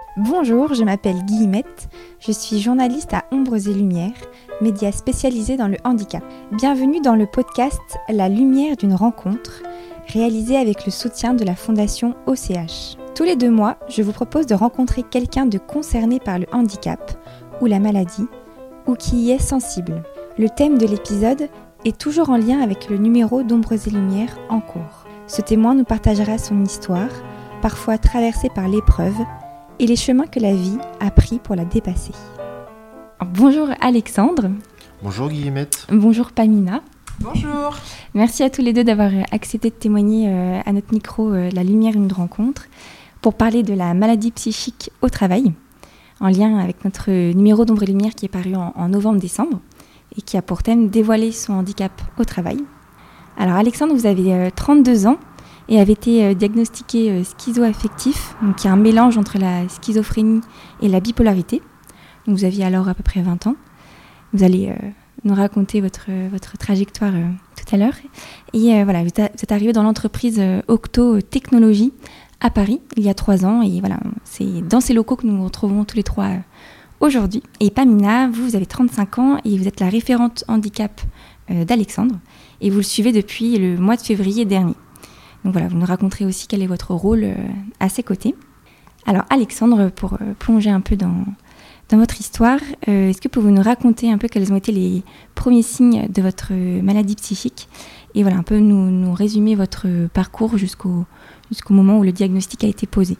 Bonjour, je m'appelle Guillemette, je suis journaliste à Ombres et Lumières, média spécialisé dans le handicap. Bienvenue dans le podcast La lumière d'une rencontre, réalisé avec le soutien de la Fondation OCH. Tous les 2 mois, je vous propose de rencontrer quelqu'un de concerné par le handicap ou la maladie, ou qui y est sensible. Le thème de l'épisode est toujours en lien avec le numéro d'Ombres et Lumières en cours. Ce témoin nous partagera son histoire, parfois traversée par l'épreuve, et les chemins que la vie a pris pour la dépasser. Bonjour Alexandre. Bonjour Guillemette. Bonjour Pamina. Bonjour. Merci à tous les deux d'avoir accepté de témoigner à notre micro La lumière d'une rencontre pour parler de la maladie psychique au travail, en lien avec notre numéro d'Ombre et Lumière qui est paru en novembre-décembre et qui a pour thème dévoiler son handicap au travail. Alors Alexandre, vous avez 32 ans et avez été diagnostiqué schizoaffectif, donc qui est un mélange entre la schizophrénie et la bipolarité. Donc vous aviez alors à peu près 20 ans. Vous allez nous raconter votre trajectoire tout à l'heure. Et voilà, vous êtes arrivé dans l'entreprise Octo Technologies à Paris il y a 3 ans. Et voilà, c'est dans ces locaux que nous nous retrouvons tous les 3 aujourd'hui. Et Pamina, vous avez 35 ans et vous êtes la référente handicap d'Alexandre. Et vous le suivez depuis le mois de février dernier. Donc voilà, vous nous raconterez aussi quel est votre rôle à ses côtés. Alors Alexandre, pour plonger un peu dans votre histoire, est-ce que vous pouvez nous raconter un peu quels ont été les premiers signes de votre maladie psychique et voilà, un peu nous résumer votre parcours jusqu'au moment où le diagnostic a été posé.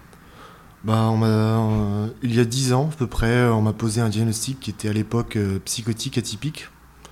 Il y a 10 ans à peu près, on m'a posé un diagnostic qui était à l'époque psychotique atypique.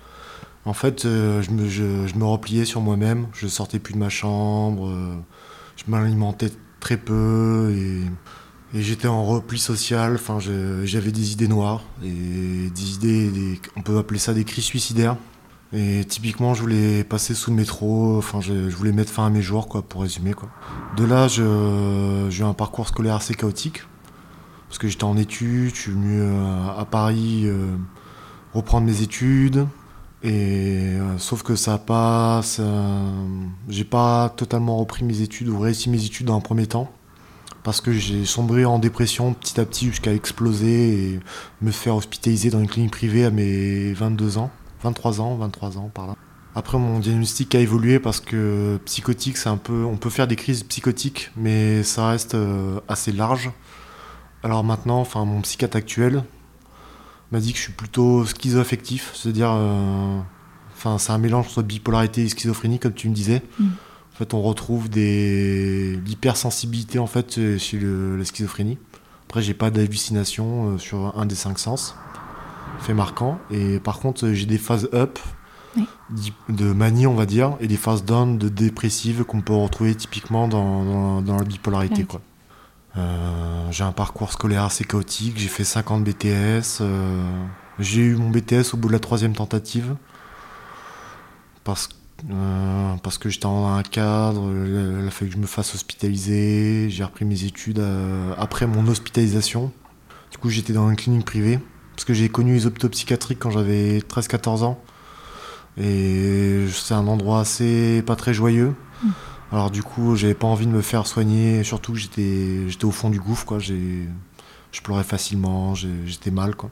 En fait, je me repliais sur moi-même, je sortais plus de ma chambre, je m'alimentais très peu et j'étais en repli social. Enfin, j'avais des idées noires et des idées, on peut appeler ça des cris suicidaires. Et typiquement, je voulais passer sous le métro. Enfin, je voulais mettre fin à mes jours, quoi, pour résumer, quoi. De là, j'ai eu un parcours scolaire assez chaotique parce que j'étais en études. Je suis venu à Paris reprendre mes études. Et sauf que j'ai pas totalement repris mes études ou réussi mes études dans un premier temps parce que j'ai sombré en dépression petit à petit jusqu'à exploser et me faire hospitaliser dans une clinique privée à mes 23 ans par là. Après, mon diagnostic a évolué parce que psychotique, on peut faire des crises psychotiques, mais ça reste assez large. Alors maintenant, mon psychiatre actuel m'a dit que je suis plutôt schizoaffectif, c'est-à-dire, c'est un mélange entre bipolarité et schizophrénie, comme tu me disais. En fait, on retrouve l'hypersensibilité en fait chez la schizophrénie. Après, j'ai pas d'hallucination sur un des 5 sens, fait marquant. Et par contre, j'ai des phases up de manie, on va dire, et des phases down de dépressive qu'on peut retrouver typiquement dans la bipolarité, quoi. J'ai un parcours scolaire assez chaotique, j'ai fait 5 ans de BTS, j'ai eu mon BTS au bout de la 3e tentative parce que j'étais en un cadre, il a fallu que je me fasse hospitaliser, j'ai repris mes études après mon hospitalisation. Du coup, j'étais dans une clinique privée parce que j'ai connu les hôpitaux psychiatriques quand j'avais 13-14 ans et c'est un endroit assez pas très joyeux. Alors du coup, j'avais pas envie de me faire soigner, surtout que j'étais au fond du gouffre, quoi. Je pleurais facilement, j'étais mal, quoi.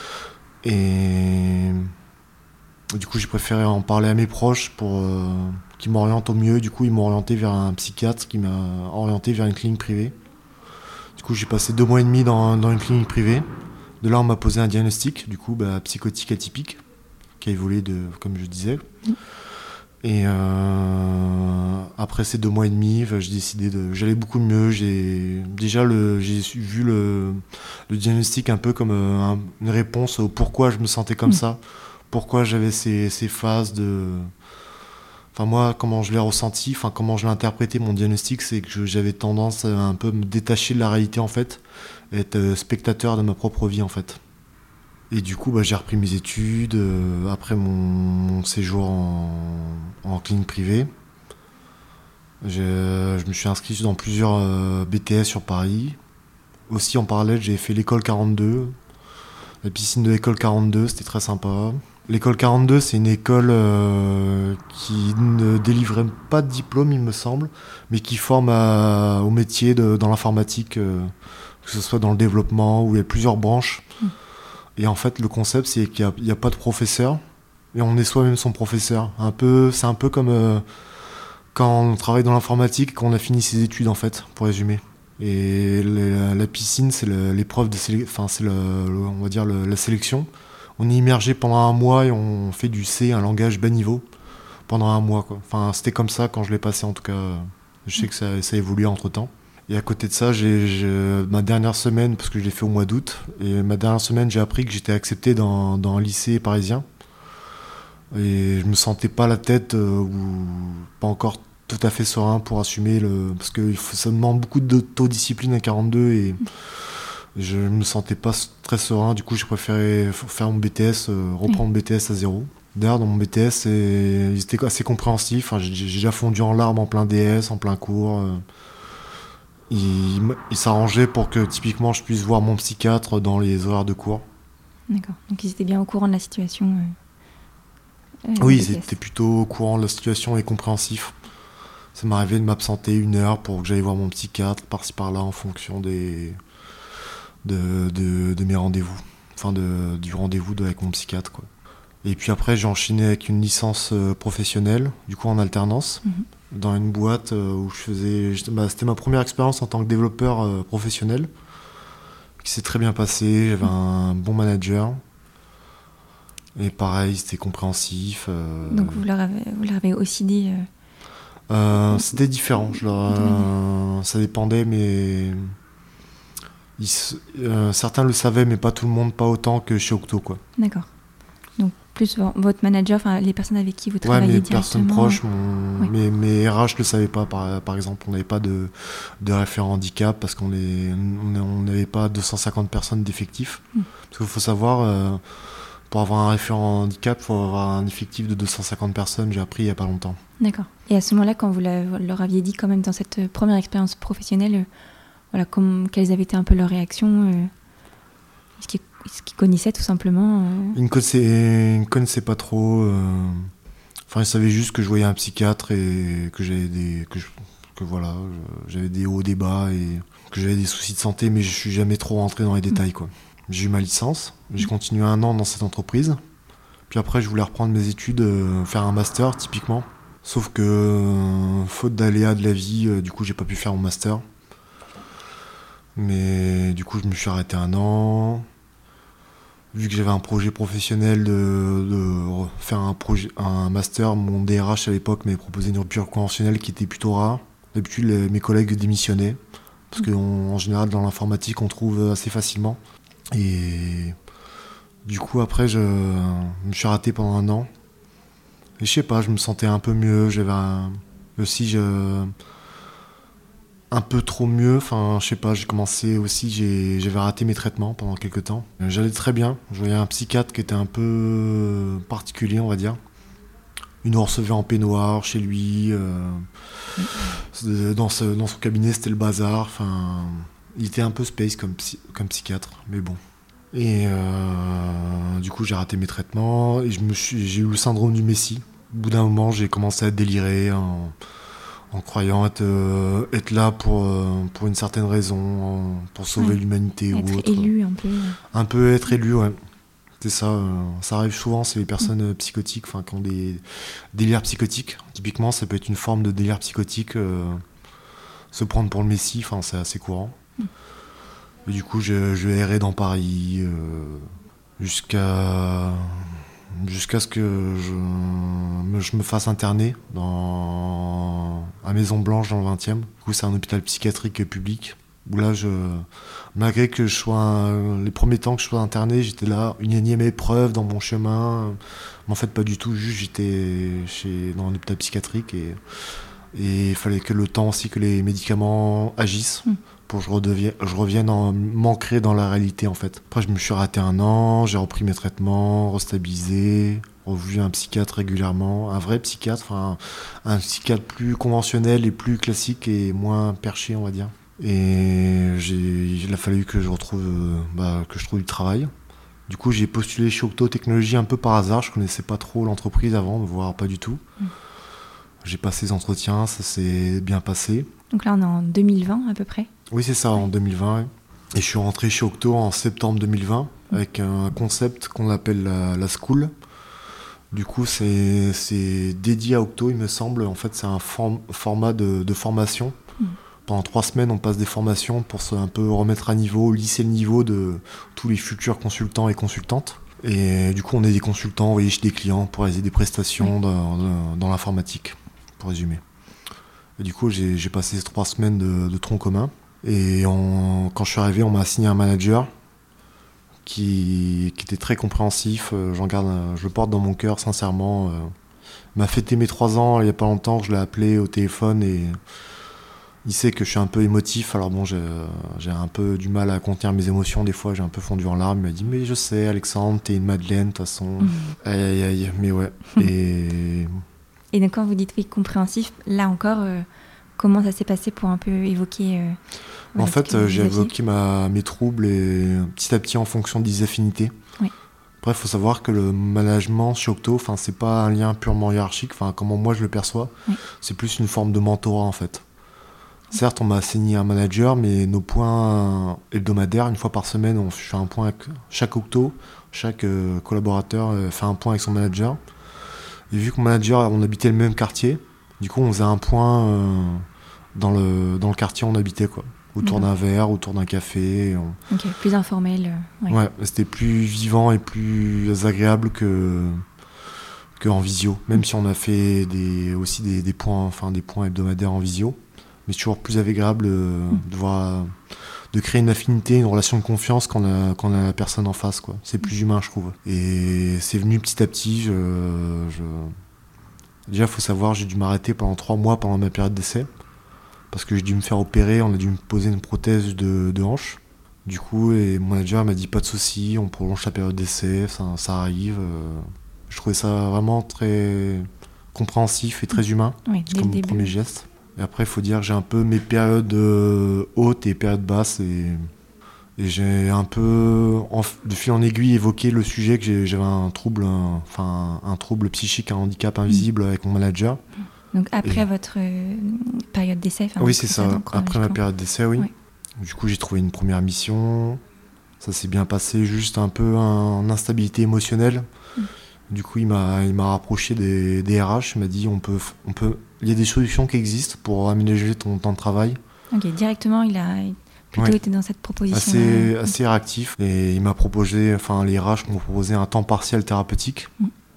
Et du coup, j'ai préféré en parler à mes proches pour qu'ils m'orientent au mieux. Du coup, ils m'ont orienté vers un psychiatre qui m'a orienté vers une clinique privée. Du coup, j'ai passé 2 mois et demi dans une clinique privée. De là, on m'a posé un diagnostic, du coup, psychotique atypique, qui a évolué comme je disais. Et après ces 2 mois et demi, j'ai décidé j'allais beaucoup mieux. J'ai vu le diagnostic un peu comme une réponse au pourquoi je me sentais comme ça, pourquoi j'avais ces phases de. Enfin moi, comment je l'ai ressenti, comment je l'ai interprété mon diagnostic, c'est que j'avais tendance à un peu me détacher de la réalité en fait, être spectateur de ma propre vie en fait. Et du coup, j'ai repris mes études après mon séjour en clinique privée. Je me suis inscrit dans plusieurs BTS sur Paris. Aussi, en parallèle, j'ai fait l'école 42. La piscine de l'école 42, c'était très sympa. L'école 42, c'est une école qui ne délivrait pas de diplôme, il me semble, mais qui forme au métier dans l'informatique, que ce soit dans le développement, où il y a plusieurs branches. Et en fait, le concept, c'est qu'il n'y a pas de professeur, et on est soi-même son professeur. C'est un peu comme quand on travaille dans l'informatique, quand on a fini ses études, en fait, pour résumer. Et la piscine, c'est l'épreuve de on va dire la sélection. On est immergé pendant un mois et on fait du C, un langage bas niveau, pendant un mois, quoi. Enfin, c'était comme ça quand je l'ai passé, en tout cas. Je sais que ça a évolué entre-temps. Et à côté de ça, ma dernière semaine, parce que je l'ai fait au mois d'août, et ma dernière semaine, j'ai appris que j'étais accepté dans un lycée parisien. Et je me sentais pas la tête, ou pas encore tout à fait serein pour assumer parce que ça demande beaucoup d'autodiscipline à 42 et je me sentais pas très serein. Du coup, j'ai préféré faire mon BTS, reprendre mon BTS à zéro. D'ailleurs, dans mon BTS, ils étaient assez compréhensifs. Enfin, j'ai déjà fondu en larmes en plein DS, en plein cours. Ils s'arrangeaient pour que, typiquement, je puisse voir mon psychiatre dans les horaires de cours. D'accord. Donc, ils étaient bien au courant de la situation. Oui, ils étaient plutôt au courant de la situation et compréhensifs. Ça m'arrivait de m'absenter 1 heure pour que j'aille voir mon psychiatre, par-ci par-là, en fonction de mes rendez-vous. Enfin, du rendez-vous avec mon psychiatre, quoi. Et puis après, j'ai enchaîné avec une licence professionnelle, du coup en alternance, dans une boîte où c'était ma première expérience en tant que développeur professionnel, qui s'est très bien passé. J'avais un bon manager. Et pareil, c'était compréhensif. Donc vous leur avez aussi dit... C'était différent. Ça dépendait, mais certains le savaient, mais pas tout le monde, pas autant que chez Octo, quoi. D'accord. Donc plus votre manager, enfin les personnes avec qui vous travaillez directement. Mes personnes proches, mes RH ne le savaient pas. Par exemple, on n'avait pas de référent handicap parce qu'on n'avait pas 250 personnes d'effectifs. Parce qu'il faut savoir. Pour avoir un référent handicap, il faut avoir un effectif de 250 personnes, j'ai appris il n'y a pas longtemps. D'accord. Et à ce moment-là, quand vous leur aviez dit quand même dans cette première expérience professionnelle, quelles avaient été un peu leurs réactions Est-ce qu'ils connaissaient tout simplement Ils ne connaissaient pas trop. Enfin, ils savaient juste que je voyais un psychiatre et que j'avais des hauts, des bas et que j'avais des soucis de santé, mais je ne suis jamais trop rentré dans les détails, quoi. J'ai eu ma licence, j'ai continué 1 an dans cette entreprise. Puis après, je voulais reprendre mes études, faire un master typiquement. Sauf que, faute d'aléas de la vie, du coup, j'ai pas pu faire mon master. Mais du coup, je me suis arrêté 1 an. Vu que j'avais un projet professionnel de faire un master, mon DRH à l'époque m'avait proposé une rupture conventionnelle qui était plutôt rare. D'habitude, mes collègues démissionnaient. Parce qu'en général, dans l'informatique, on trouve assez facilement. Et du coup, après, je me suis raté pendant 1 an. Et je sais pas, je me sentais un peu mieux. J'avais un peu trop mieux. Enfin, je sais pas, j'avais raté mes traitements pendant quelques temps. J'allais très bien. Je voyais un psychiatre qui était un peu particulier, on va dire. Il nous recevait en peignoir chez lui. Dans son cabinet, c'était le bazar. Enfin, il était un peu space comme psychiatre, mais bon. Et du coup, j'ai raté mes traitements et j'ai eu le syndrome du Messie. Au bout d'un moment, j'ai commencé à délirer en croyant être là pour une certaine raison, pour sauver l'humanité ou autre. Être élu un peu. Un peu être élu, ouais. C'est ça. Ça arrive souvent, c'est les personnes psychotiques, qui ont des délires psychotiques. Typiquement, ça peut être une forme de délire psychotique. Se prendre pour le Messie, c'est assez courant. Et du coup, je errais dans Paris jusqu'à ce que je me fasse interner à Maison Blanche dans le 20e. Du coup, c'est un hôpital psychiatrique public. Où là, malgré que les premiers temps que je sois interné, j'étais là, une énième épreuve dans mon chemin. Mais en fait, pas du tout. Juste, j'étais dans un hôpital psychiatrique et il fallait que le temps aussi que les médicaments agissent. Pour que je revienne m'ancrer dans la réalité, en fait. Après, je me suis raté 1 an, j'ai repris mes traitements, restabilisé, revu un psychiatre régulièrement, un vrai psychiatre, un psychiatre plus conventionnel et plus classique et moins perché, on va dire. Et il a fallu que je trouve du travail. Du coup, j'ai postulé chez Octo Technologies un peu par hasard. Je connaissais pas trop l'entreprise avant, voire pas du tout. J'ai passé les entretiens, ça s'est bien passé. Donc là, on est en 2020 à peu près. Oui, c'est ça, en 2020. Ouais. Et je suis rentré chez Octo en septembre 2020 avec un concept qu'on appelle la School. Du coup, c'est dédié à Octo, il me semble. En fait, c'est un format de formation. Pendant 3 semaines, on passe des formations pour un peu remettre à niveau, lisser le niveau de tous les futurs consultants et consultantes. Et du coup, on est des consultants envoyés chez des clients pour réaliser des prestations dans l'informatique, pour résumer. Et du coup, j'ai passé ces 3 semaines de tronc commun. Et quand je suis arrivé, on m'a assigné un manager qui était très compréhensif. Je le porte dans mon cœur, sincèrement. Il m'a fêté mes 3 ans il n'y a pas longtemps. Je l'ai appelé au téléphone et il sait que je suis un peu émotif. Alors bon, j'ai un peu du mal à contenir mes émotions. Des fois, j'ai un peu fondu en larmes. Il m'a dit « Mais je sais, Alexandre, t'es une madeleine, de toute façon. » Aïe, aïe, aïe. Mais ouais. Et donc, quand vous dites oui, compréhensif, là encore, comment ça s'est passé pour un peu évoquer... En fait, j'ai évoqué mes troubles et petit à petit en fonction des affinités. Oui. Après, il faut savoir que le management chez Octo, c'est pas un lien purement hiérarchique, comment moi je le perçois. Oui. C'est plus une forme de mentorat en fait. Certes, on m'a assigné un manager, mais nos points hebdomadaires, une fois par semaine, on fait un point avec chaque Octo, chaque collaborateur fait un point avec son manager. Et vu que mon manager, on habitait le même quartier, du coup, on faisait un point dans le quartier où on habitait, quoi. Autour d'un verre, autour d'un café. Ok, plus informel. Ouais, c'était plus vivant et plus agréable que en visio. Même si on a fait aussi des points hebdomadaires en visio. Mais c'est toujours plus agréable de créer une affinité, une relation de confiance quand on a la personne en face, quoi. C'est plus humain, je trouve. Et c'est venu petit à petit. Déjà, il faut savoir, j'ai dû m'arrêter pendant 3 mois pendant ma période d'essai. Parce que j'ai dû me faire opérer, on a dû me poser une prothèse de hanche. Du coup, et mon manager m'a dit pas de souci, on prolonge la période d'essai, ça arrive. Je trouvais ça vraiment très compréhensif et très humain. Oui, c'est comme mon premier geste. Et après, il faut dire que j'ai un peu mes périodes hautes et périodes basses. Et j'ai un peu, de fil en aiguille, évoqué le sujet que j'avais un trouble psychique, un handicap invisible avec mon manager. Donc après votre période d'essai. Oui, c'est ça. Après ma période d'essai, oui. Du coup, j'ai trouvé une première mission. Ça s'est bien passé, juste un peu en instabilité émotionnelle. Du coup, il m'a rapproché des RH. Il m'a dit il y a des solutions qui existent pour aménager ton temps de travail. Ok, directement, il a plutôt été dans cette proposition. Assez réactif. Et il m'a proposé, les RH m'ont proposé un temps partiel thérapeutique.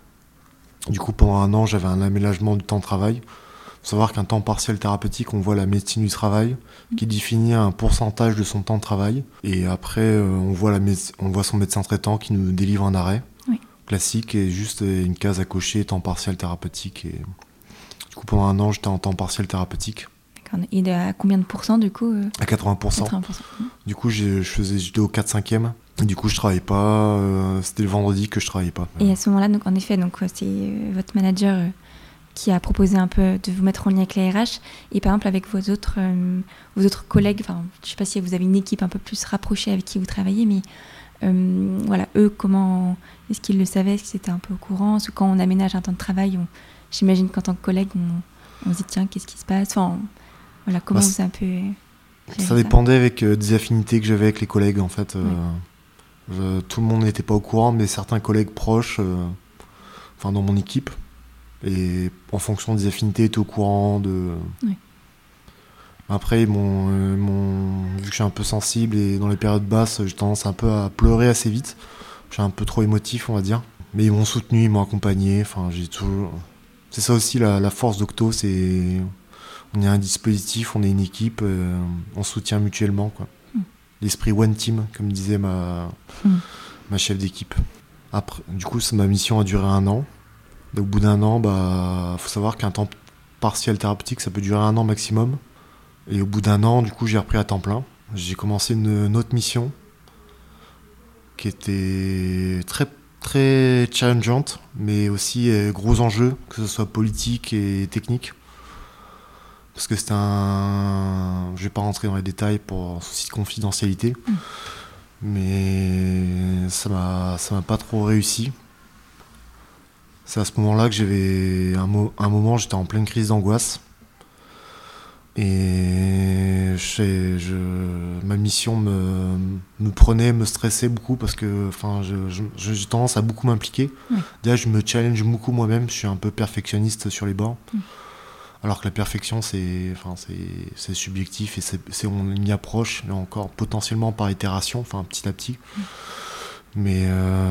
Du coup, pendant 1 an, j'avais un aménagement du temps de travail. Il faut savoir qu'un temps partiel thérapeutique, on voit la médecine du travail qui définit un pourcentage de son temps de travail. Et après, on voit son médecin traitant qui nous délivre un arrêt classique et juste une case à cocher, temps partiel thérapeutique. Et du coup, pendant 1 an, j'étais en temps partiel thérapeutique. D'accord. Et à combien de pourcents, du coup À 80%. Du coup, j'étais au 4/5e. Et du coup, je travaillais pas. C'était le vendredi que je travaillais pas. Et à ce moment-là, donc en effet, c'est votre manager qui a proposé un peu de vous mettre en lien avec les RH. Et par exemple, avec vos autres collègues, je sais pas si vous avez une équipe un peu plus rapprochée avec qui vous travaillez, mais eux, comment est-ce qu'ils le savaient? Est-ce qu'ils étaient un peu au courant? Parce que quand on aménage un temps de travail, j'imagine qu'en tant que collègue, on se dit tiens, qu'est-ce qui se passe? Comment vous un peu... Ça dépendait avec des affinités que j'avais avec les collègues, en fait. Tout le monde n'était pas au courant, mais certains collègues proches, dans mon équipe, et en fonction des affinités, étaient au courant de... Après, vu que je suis un peu sensible et dans les périodes basses, j'ai tendance un peu à pleurer assez vite. Je suis un peu trop émotif, on va dire. Mais ils m'ont soutenu, ils m'ont accompagné. C'est ça aussi la force d'Octo, c'est... On est un dispositif, on est une équipe, on se soutient mutuellement, quoi. L'esprit one team, comme disait ma chef d'équipe. Après, du coup, ma mission a duré 1 an. Et au bout d'1 an, faut savoir qu'un temps partiel thérapeutique, ça peut durer 1 an maximum. Et au bout d'1 an, du coup, j'ai repris à temps plein. J'ai commencé une autre mission qui était très, très challengeante, mais aussi gros enjeux, que ce soit politique et technique. Parce que c'était je vais pas rentrer dans les détails pour souci de confidentialité. Mais ça m'a pas trop réussi. C'est à ce moment-là que j'avais un moment, j'étais en pleine crise d'angoisse. Et ma mission me prenait, me stressait beaucoup parce que j'ai tendance à beaucoup m'impliquer. Oui. Déjà, je me challenge beaucoup moi-même, je suis un peu perfectionniste sur les bords. Alors que la perfection, c'est subjectif et on y approche, là encore, potentiellement par itération, petit à petit. Mais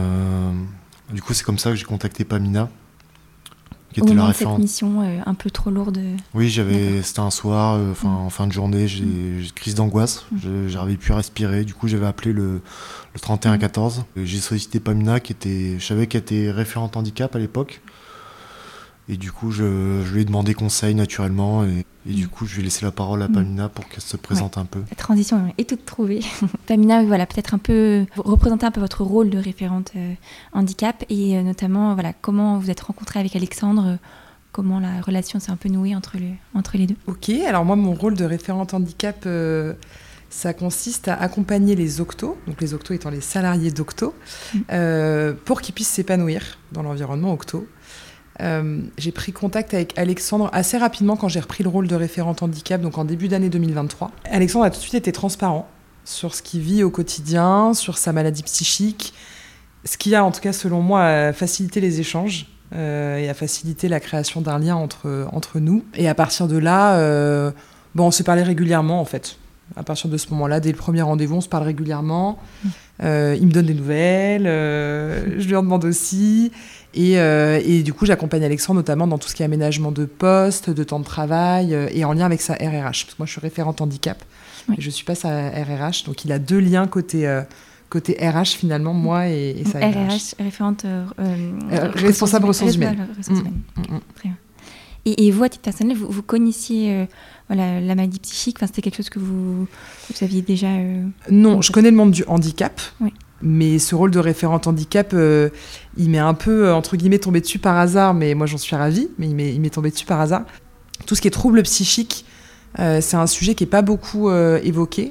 du coup, c'est comme ça que j'ai contacté Pamina, qui était la référente. Cette mission un peu trop lourde. Oui, c'était un soir, en fin de journée, j'ai une crise d'angoisse, j'arrivais plus à respirer, du coup j'avais appelé le 3114. J'ai sollicité Pamina, je savais qu'elle était référente handicap à l'époque, et du coup je lui ai demandé conseil naturellement, et du coup je lui ai laissé la parole à Pamina pour qu'elle se présente un peu. La transition est toute trouvée. Pamina, voilà, peut-être un peu représenter un peu votre rôle de référente handicap, et notamment comment vous êtes rencontrée avec Alexandre, comment la relation s'est un peu nouée entre les deux. Ok, alors moi mon rôle de référente handicap, ça consiste à accompagner les Octos, donc les Octos étant les salariés d'Octo, pour qu'ils puissent s'épanouir dans l'environnement Octo. J'ai pris contact avec Alexandre assez rapidement quand j'ai repris le rôle de référente handicap, donc en début d'année 2023. Alexandre a tout de suite été transparent sur ce qu'il vit au quotidien, sur sa maladie psychique, ce qui a en tout cas selon moi facilité les échanges et a facilité la création d'un lien entre nous. Et à partir de là, on se parlait régulièrement en fait. À partir de ce moment-là, dès le premier rendez-vous, on se parle régulièrement. Il me donne des nouvelles, je lui en demande aussi. Et du coup, j'accompagne Alexandre notamment dans tout ce qui est aménagement de poste, de temps de travail, et en lien avec sa RRH. Parce que moi, je suis référente handicap, et je suis pas sa RRH. Donc, il a deux liens côté RH, finalement, moi et sa RH. RRH, référente... responsable ressources humaines. Très bien. Et vous, à titre personnel, vous connaissiez la maladie psychique, c'était quelque chose que vous aviez déjà... Non, je connais le monde du handicap. Oui. Mais ce rôle de référente handicap, il m'est un peu, entre guillemets, tombé dessus par hasard, mais moi j'en suis ravie, mais il m'est tombé dessus par hasard. Tout ce qui est troubles psychiques, c'est un sujet qui n'est pas beaucoup évoqué,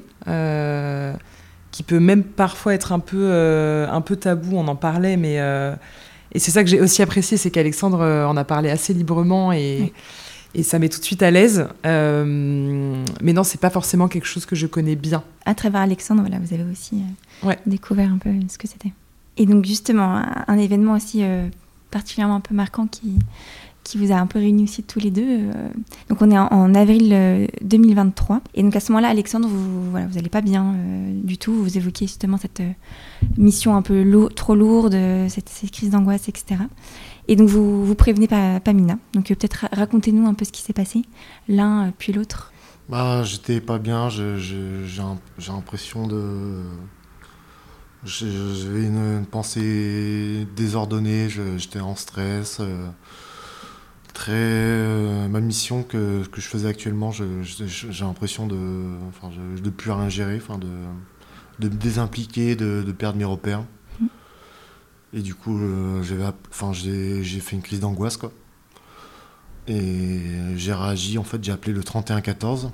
qui peut même parfois être un peu tabou, on en parlait, mais... et c'est ça que j'ai aussi apprécié, c'est qu'Alexandre en a parlé assez librement et ça met tout de suite à l'aise. Mais non, c'est pas forcément quelque chose que je connais bien. À travers Alexandre, vous avez aussi découvert un peu ce que c'était. Et donc justement, un événement aussi particulièrement un peu marquant qui vous a un peu réunis aussi tous les deux. Donc on est en avril 2023. Et donc à ce moment-là, Alexandre, vous allez pas bien du tout. Vous évoquez justement cette mission un peu trop lourde, ces crises d'angoisse, etc. Et donc vous prévenez Pamina. Donc peut-être racontez-nous un peu ce qui s'est passé, l'un puis l'autre. J'étais pas bien, j'ai l'impression de... J'avais une pensée désordonnée, j'étais en stress. Ma mission que je faisais actuellement, j'ai l'impression de plus rien gérer, de me désimpliquer, de perdre mes repères. Et du coup, j'ai fait une crise d'angoisse, quoi. Et j'ai réagi, en fait, j'ai appelé le 3114.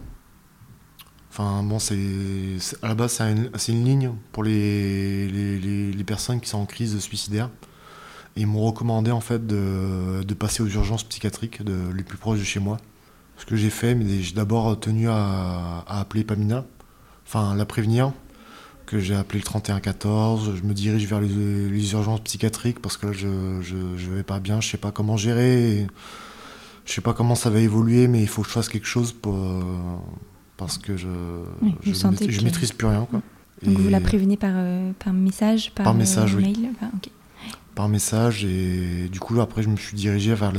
À la base, c'est une ligne pour les personnes qui sont en crise suicidaire. Et ils m'ont recommandé, en fait, de passer aux urgences psychiatriques les plus proches de chez moi. Ce que j'ai fait, mais j'ai d'abord tenu à appeler Pamina, la prévenir, que j'ai appelé le 3114, je me dirige vers les urgences psychiatriques parce que là, je vais pas bien, je sais pas comment gérer, je sais pas comment ça va évoluer, mais il faut que je fasse quelque chose parce que je maîtrise plus rien, quoi. Donc vous la prévenez par message, par message, mail, oui. Par message, et du coup après je me suis dirigé vers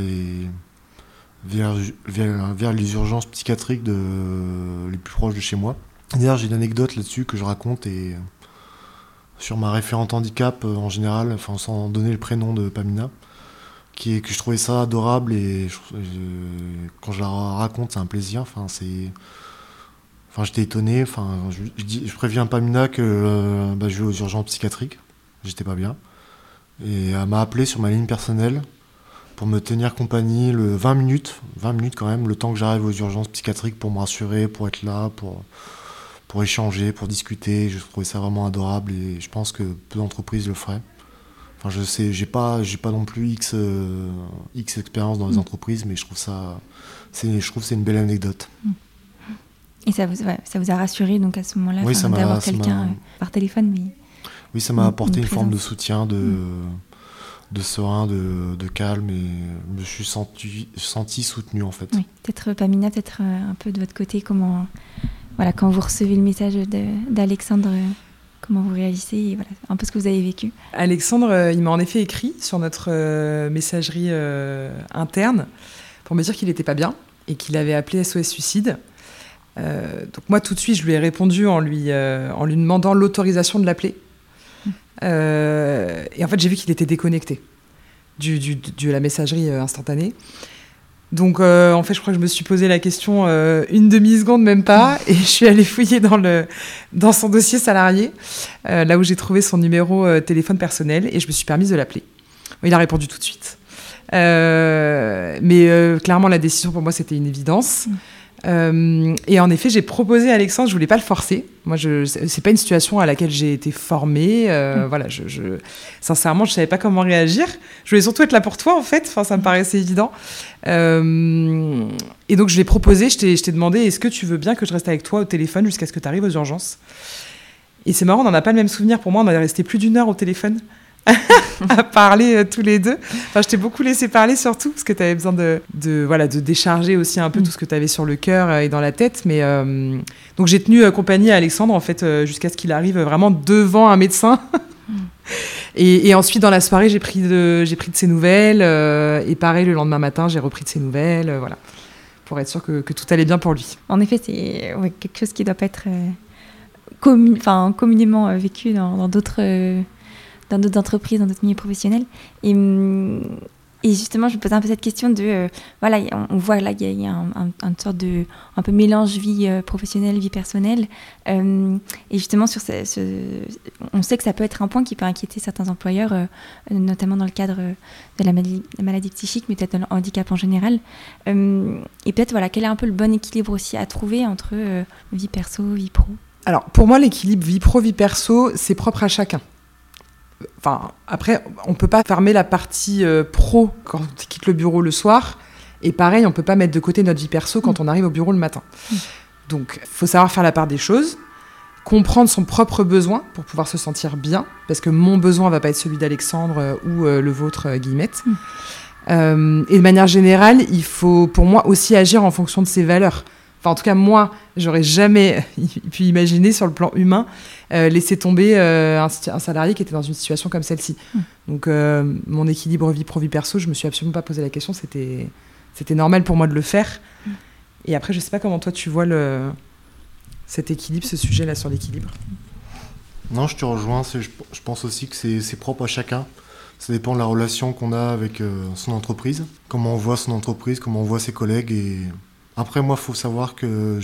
les urgences psychiatriques les plus proches de chez moi. D'ailleurs, j'ai une anecdote là-dessus que je raconte, et sur ma référente handicap en général, sans donner le prénom de Pamina, que je trouvais ça adorable, et quand je la raconte, c'est un plaisir. J'étais étonné. Je préviens Pamina que je vais aux urgences psychiatriques, j'étais pas bien, et elle m'a appelé sur ma ligne personnelle pour me tenir compagnie 20 minutes quand même, le temps que j'arrive aux urgences psychiatriques, pour me rassurer, pour être là, pour pour échanger, pour discuter. Je trouvais ça vraiment adorable et je pense que peu d'entreprises le feraient. Enfin, je sais, j'ai pas non plus X expérience dans les entreprises, mais je trouve que c'est une belle anecdote. Et ça vous a rassuré donc à ce moment-là, oui, d'avoir quelqu'un par téléphone, mais oui, ça m'a apporté une forme de soutien, de serein, de calme, et je me suis senti soutenu en fait. Oui, peut-être Pamina, peut-être un peu de votre côté, comment, quand vous recevez le message d'Alexandre, comment vous réagissez, et voilà, un peu ce que vous avez vécu. Alexandre, il m'a en effet écrit sur notre messagerie interne pour me dire qu'il n'était pas bien et qu'il avait appelé SOS Suicide. Donc moi, tout de suite, je lui ai répondu en lui demandant l'autorisation de l'appeler. Et en fait, j'ai vu qu'il était déconnecté de la messagerie instantanée. Donc, en fait, je crois que je me suis posé la question une demi-seconde, même pas, et je suis allée fouiller dans son dossier salarié, là où j'ai trouvé son numéro téléphone personnel, et je me suis permise de l'appeler. Il a répondu tout de suite. Mais clairement, la décision pour moi, c'était une évidence. Et en effet, j'ai proposé à Alexandre, je voulais pas le forcer. Moi, c'est pas une situation à laquelle j'ai été formée. Voilà, sincèrement, je savais pas comment réagir. Je voulais surtout être là pour toi, en fait. Enfin, ça me paraissait évident. Et donc, je l'ai proposé. Je t'ai demandé, est-ce que tu veux bien que je reste avec toi au téléphone jusqu'à ce que tu arrives aux urgences ? Et c'est marrant, on n'en a pas le même souvenir. Pour moi, on est resté plus d'1 heure au téléphone. À parler tous les deux. Enfin, je t'ai beaucoup laissé parler surtout parce que tu avais besoin de décharger aussi un peu tout ce que tu avais sur le cœur et dans la tête. Mais donc j'ai tenu compagnie à Alexandre en fait jusqu'à ce qu'il arrive vraiment devant un médecin. Et ensuite dans la soirée j'ai pris de ses nouvelles et pareil le lendemain matin j'ai repris de ses nouvelles. Voilà, pour être sûr que tout allait bien pour lui. En effet, c'est quelque chose qui doit pas être communément vécu dans d'autres entreprises, dans d'autres milieux professionnels. Et justement, je me posais un peu cette question de... on voit là, il y a une sorte de... un peu mélange vie professionnelle, vie personnelle. Et justement, sur on sait que ça peut être un point qui peut inquiéter certains employeurs, notamment dans le cadre de la maladie psychique, mais peut-être dans le handicap en général. Et peut-être, quel est un peu le bon équilibre aussi à trouver entre vie perso, vie pro ? Alors, pour moi, l'équilibre vie pro, vie perso, c'est propre à chacun. Enfin, après, on ne peut pas fermer la partie pro quand on quitte le bureau le soir. Et pareil, on ne peut pas mettre de côté notre vie perso quand on arrive au bureau le matin. Donc, il faut savoir faire la part des choses, comprendre son propre besoin pour pouvoir se sentir bien, parce que mon besoin ne va pas être celui d'Alexandre ou le vôtre, Guillemette. Et de manière générale, il faut, pour moi, aussi agir en fonction de ses valeurs. Enfin, en tout cas, moi, j'aurais jamais pu imaginer, sur le plan humain, laisser tomber un salarié qui était dans une situation comme celle-ci. Donc, mon équilibre vie pro, vie perso, je me suis absolument pas posé la question. C'était normal pour moi de le faire. Et après, je sais pas comment toi, tu vois cet équilibre, ce sujet-là sur l'équilibre. Non, je te rejoins. Je pense aussi que c'est propre à chacun. Ça dépend de la relation qu'on a avec son entreprise. Comment on voit son entreprise, comment on voit ses collègues. Et après, moi, il faut savoir que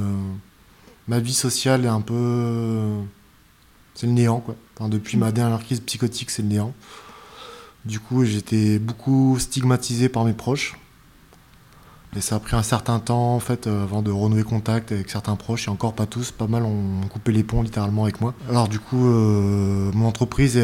ma vie sociale est un peu... c'est le néant, quoi. Enfin, depuis ma dernière crise psychotique, c'est le néant. Du coup, j'étais beaucoup stigmatisé par mes proches. Et ça a pris un certain temps, en fait, avant de renouer contact avec certains proches. Et encore pas tous, pas mal ont coupé les ponts, littéralement, avec moi. Alors, du coup, mon entreprise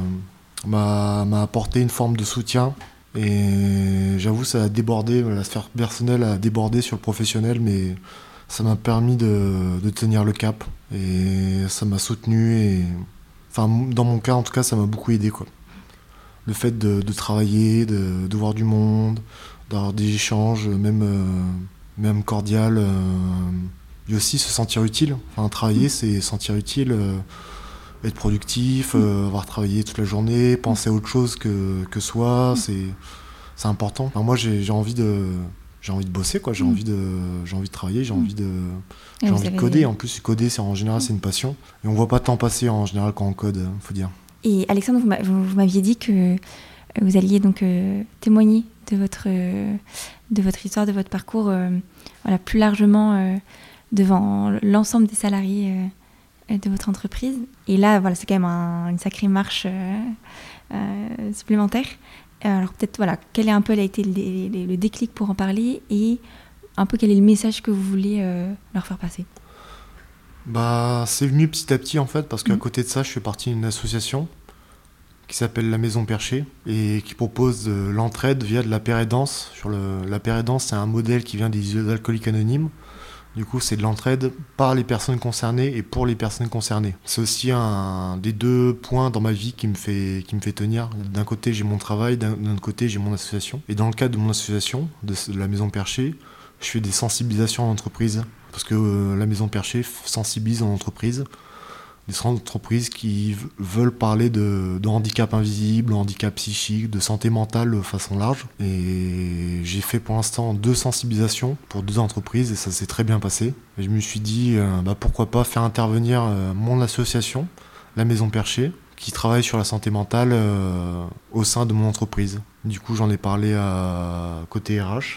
m'a apporté une forme de soutien. Et j'avoue, ça a débordé, la sphère personnelle a débordé sur le professionnel, mais ça m'a permis de tenir le cap. Et ça m'a soutenu. Et... enfin, dans mon cas, en tout cas, ça m'a beaucoup aidé, quoi. Le fait de travailler, de voir du monde, d'avoir des échanges, même cordial, et aussi se sentir utile. Enfin, travailler, c'est se sentir utile, être productif, avoir travaillé toute la journée, penser à autre chose que soi, c'est important. Enfin, moi, j'ai envie de bosser, quoi. J'ai envie de travailler, j'ai envie de coder. En plus, coder, en général, c'est une passion. Et on voit pas le temps passer en général quand on code, faut dire. Et Alexandre, vous m'aviez dit que vous alliez donc témoigner de votre histoire, de votre parcours, plus largement devant l'ensemble des salariés de votre entreprise. Et là, c'est quand même une sacrée marche supplémentaire. Alors peut-être, quel est un peu été le déclic pour en parler et un peu quel est le message que vous voulez leur faire passer ? C'est venu petit à petit en fait, parce qu'à côté de ça, je fais partie d'une association qui s'appelle la Maison Perchée et qui propose de l'entraide via de la pérédance. La pérédance, c'est un modèle qui vient des alcooliques anonymes. Du coup, c'est de l'entraide par les personnes concernées et pour les personnes concernées. C'est aussi un des 2 points dans ma vie qui me fait tenir. D'un côté, j'ai mon travail, d'un autre côté, j'ai mon association. Et dans le cadre de mon association, de la Maison Perchée, je fais des sensibilisations en entreprise. Parce que la Maison Perchée sensibilise en entreprise. Des entreprises qui veulent parler de handicap invisible, handicap psychique, de santé mentale de façon large. Et j'ai fait pour l'instant 2 sensibilisations pour 2 entreprises et ça s'est très bien passé. Et je me suis dit, pourquoi pas faire intervenir mon association, la Maison Perchée, qui travaille sur la santé mentale au sein de mon entreprise. Du coup, j'en ai parlé à côté RH.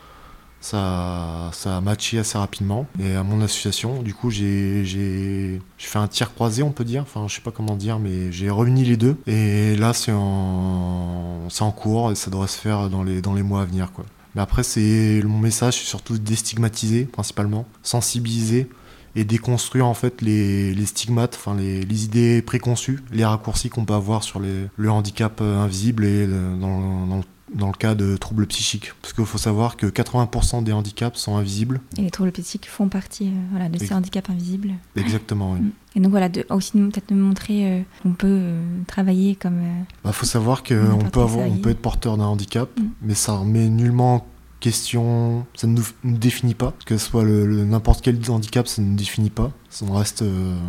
Ça a matché assez rapidement. Et à mon association, du coup, j'ai fait un tir croisé, on peut dire. Enfin, je sais pas comment dire, mais j'ai réuni les 2. Et là, c'est en cours et ça devrait se faire dans les mois à venir, quoi. Mais après, mon message, c'est surtout déstigmatiser, principalement, sensibiliser et déconstruire en fait les stigmates, enfin les idées préconçues, les raccourcis qu'on peut avoir sur le handicap invisible et dans le cas de troubles psychiques. Parce qu'il faut savoir que 80% des handicaps sont invisibles. Et les troubles psychiques font partie de ces handicaps invisibles. Exactement, oui. Et donc voilà, aussi peut-être nous montrer qu'on peut travailler comme... faut savoir qu'on peut être porteur d'un handicap, mais ça remet nullement en question, ça ne nous définit pas. Que ce soit n'importe quel handicap, ça ne nous définit pas. On reste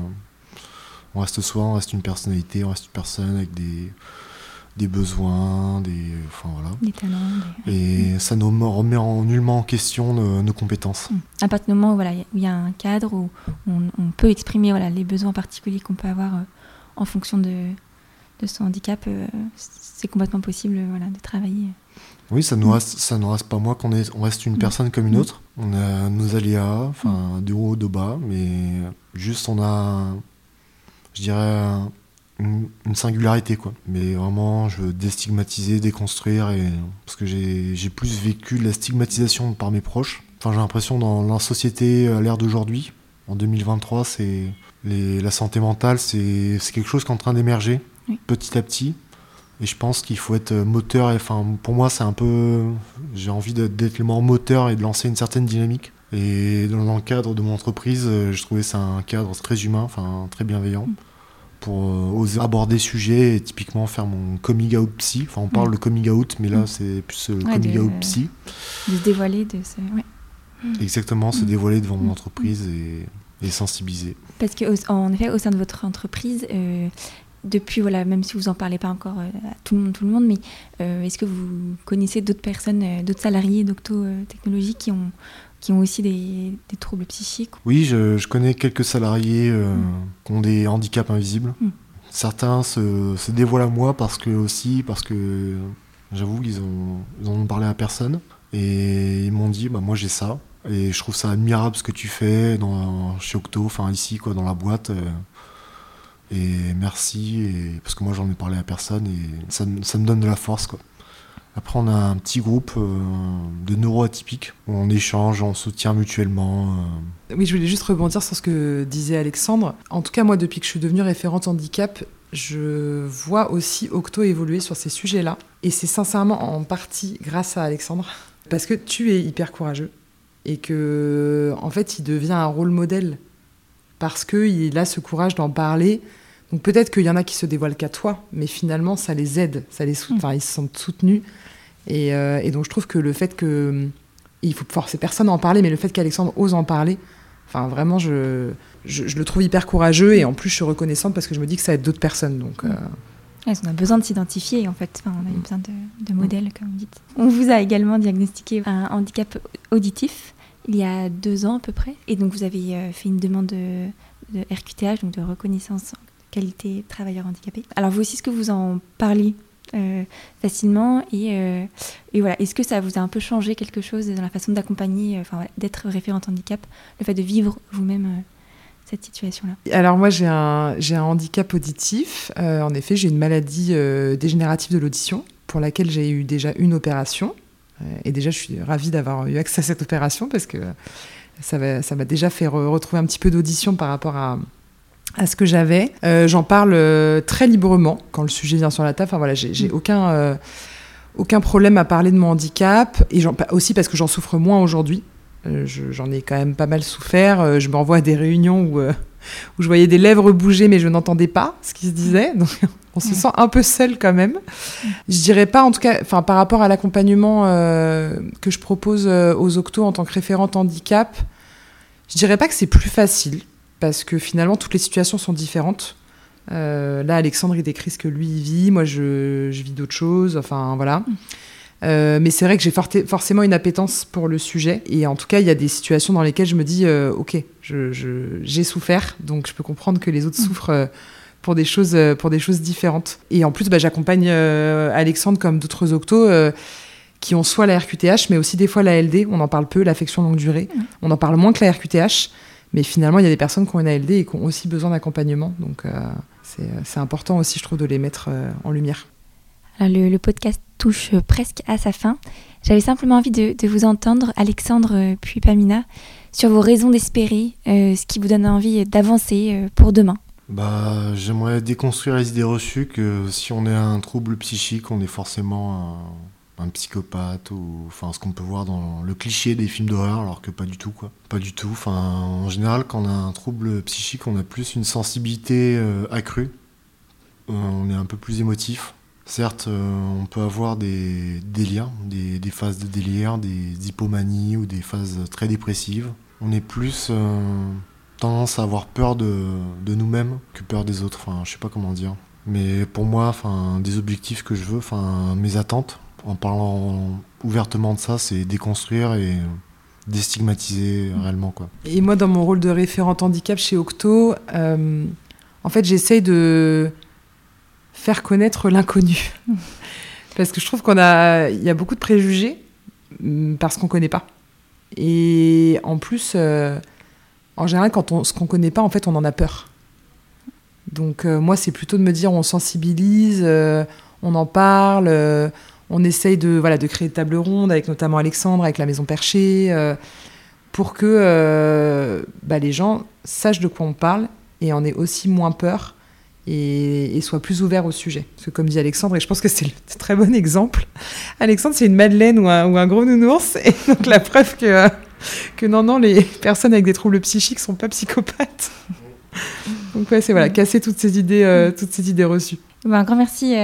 soi, on reste une personnalité, on reste une personne avec des besoins, des talents. Et ça ne remet nullement en question nos compétences. À partir du moment où il y a un cadre où on peut exprimer les besoins particuliers qu'on peut avoir en fonction de son handicap, c'est complètement possible de travailler. Oui, ça ne reste pas moi on reste une personne comme une autre. On a nos aléas, de haut, de bas, mais juste on a, je dirais, une singularité, quoi. Mais vraiment, je veux déstigmatiser, déconstruire, parce que j'ai plus vécu de la stigmatisation par mes proches. Enfin, j'ai l'impression dans la société à l'ère d'aujourd'hui, en 2023, la santé mentale, c'est quelque chose qui est en train d'émerger petit à petit. Et je pense qu'il faut être moteur. Pour moi, c'est un peu... J'ai envie d'être le moteur et de lancer une certaine dynamique. Et dans le cadre de mon entreprise, je trouvais ça un cadre très humain, très bienveillant, pour oser aborder le sujet et typiquement faire mon coming out psy. On parle de coming out, mais là, c'est plus le coming out psy. De se dévoiler, Exactement, se dévoiler devant mon entreprise et sensibiliser. Parce qu'en effet, au sein de votre entreprise... Depuis, même si vous n'en parlez pas encore à tout le monde, mais est-ce que vous connaissez d'autres personnes, d'autres salariés d'Octo-Technologies qui ont aussi des troubles psychiques? Oui, je connais quelques salariés qui ont des handicaps invisibles. Certains se dévoilent à moi parce que j'avoue qu'ils en ont parlé à personne. Et ils m'ont dit, moi j'ai ça. Et je trouve ça admirable ce que tu fais chez Octo, ici, dans la boîte. Et merci, parce que moi j'en ai parlé à personne et ça me donne de la force, quoi. Après on a un petit groupe de neuroatypiques où on échange, on soutient mutuellement. Oui, je voulais juste rebondir sur ce que disait Alexandre. En tout cas, moi depuis que je suis devenue référente handicap, je vois aussi Octo évoluer sur ces sujets-là. Et c'est sincèrement en partie grâce à Alexandre. Parce que tu es hyper courageux et que en fait il devient un rôle modèle. Parce qu'il a ce courage d'en parler. Donc peut-être qu'il y en a qui se dévoilent qu'à toi, mais finalement, ça les aide, ils se sentent soutenus. Et donc je trouve que le fait que... Il faut forcer personne à en parler, mais le fait qu'Alexandre ose en parler, vraiment, je le trouve hyper courageux. Et en plus, je suis reconnaissante parce que je me dis que ça aide d'autres personnes. Donc, on a besoin de s'identifier, en fait. On a besoin de modèles, comme vous dites. On vous a également diagnostiqué un handicap auditif il y a 2 ans à peu près. Et donc, vous avez fait une demande de RQTH, donc de reconnaissance en qualité travailleur handicapé. Alors, vous aussi, est-ce que vous en parlez facilement et voilà, est-ce que ça vous a un peu changé quelque chose dans la façon d'accompagner, d'être référente handicap, le fait de vivre vous-même cette situation-là? Alors moi, j'ai un handicap auditif. En effet, j'ai une maladie dégénérative de l'audition pour laquelle j'ai eu déjà une opération. Et déjà, je suis ravie d'avoir eu accès à cette opération parce que Ça m'a déjà fait retrouver un petit peu d'audition par rapport à ce que j'avais. J'en parle très librement quand le sujet vient sur la table. Enfin, voilà, j'ai aucun problème à parler de mon handicap, et aussi parce que j'en souffre moins aujourd'hui. J'en ai quand même pas mal souffert. Je me renvoie à des réunions où je voyais des lèvres bouger, mais je n'entendais pas ce qui se disait. Donc, on se sent un peu seul quand même. Je dirais pas, en tout cas, par rapport à l'accompagnement que je propose aux Octos en tant que référente handicap, je dirais pas que c'est plus facile, parce que finalement, toutes les situations sont différentes. Là, Alexandre, il décrit ce que lui, il vit. Moi, je vis d'autres choses. Enfin, voilà. Mais c'est vrai que j'ai forcément une appétence pour le sujet. Et en tout cas, il y a des situations dans lesquelles je me dis OK, j'ai souffert, donc je peux comprendre que les autres souffrent pour des choses différentes. Et en plus, j'accompagne Alexandre comme d'autres Octos qui ont soit la RQTH, mais aussi des fois la ALD. On en parle peu, l'affection longue durée. On en parle moins que la RQTH. Mais finalement, il y a des personnes qui ont une ALD et qui ont aussi besoin d'accompagnement. Donc, c'est important aussi, je trouve, de les mettre en lumière. Alors, le podcast touche presque à sa fin. J'avais simplement envie de vous entendre, Alexandre puis Pamina, sur vos raisons d'espérer, ce qui vous donne envie d'avancer pour demain. J'aimerais déconstruire les idées reçues que si on a un trouble psychique, on est forcément un psychopathe, ou enfin ce qu'on peut voir dans le cliché des films d'horreur, alors que pas du tout, quoi. Pas du tout. Enfin, en général, quand on a un trouble psychique, on a plus une sensibilité accrue. On est un peu plus émotif. Certes, on peut avoir des délires, des phases de délire, des hypomanies ou des phases très dépressives. On est plus tendance à avoir peur de nous-mêmes que peur des autres. Enfin, je sais pas comment dire. Mais pour moi, enfin, des objectifs que je veux, enfin, mes attentes, en parlant ouvertement de ça, c'est déconstruire et déstigmatiser réellement, quoi. Et moi, dans mon rôle de référente handicap chez Octo, en fait, j'essaye de faire connaître l'inconnu. Parce que je trouve il y a beaucoup de préjugés parce qu'on ne connaît pas. Et en plus, en général, ce qu'on ne connaît pas, en fait, on en a peur. Donc moi, c'est plutôt de me dire, on sensibilise, on en parle, on essaye de créer de tables rondes avec notamment Alexandre, avec la Maison Perchée, pour que les gens sachent de quoi on parle et en aient aussi moins peur et soient plus ouverts au sujet. Parce que comme dit Alexandre, et je pense que c'est le très bon exemple, Alexandre, c'est une madeleine ou un gros nounours, et donc la preuve que non, les personnes avec des troubles psychiques sont pas psychopathes. Donc ouais, c'est casser toutes ces idées reçues. Un grand merci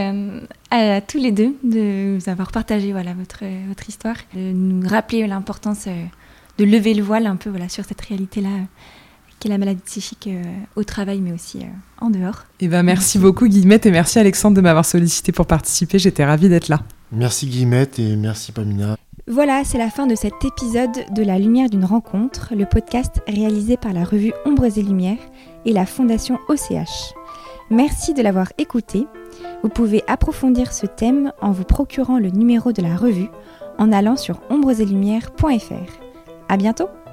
à tous les deux de vous avoir partagé votre histoire, de nous rappeler l'importance de lever le voile un peu sur cette réalité-là qu'est la maladie psychique au travail, mais aussi en dehors. Et merci beaucoup Guillemette, et merci Alexandre de m'avoir sollicité pour participer, j'étais ravie d'être là. Merci Guillemette et merci Pamina. Voilà, c'est la fin de cet épisode de La Lumière d'une rencontre, le podcast réalisé par la revue Ombres et Lumières et la Fondation OCH. Merci de l'avoir écouté. Vous pouvez approfondir ce thème en vous procurant le numéro de la revue en allant sur ombresetlumières.fr. À bientôt!